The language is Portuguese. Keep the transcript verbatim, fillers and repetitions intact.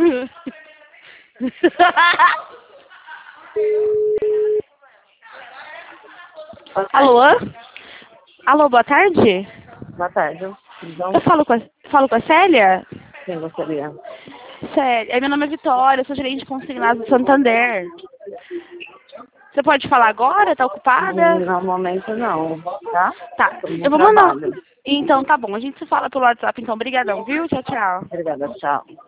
Alô? Alô, boa tarde? Boa tarde. Então, Eu falo com a, falo com a Célia? quem gostaria? Célia, meu nome é Vitória, eu sou gerente consignado do Santander. Você pode falar agora? Tá ocupada? No momento não, tá? Tá, Tô no eu vou mandar... trabalho. Então tá bom, a gente se fala pelo WhatsApp, então. Obrigadão, viu? Tchau, tchau. Obrigada, tchau.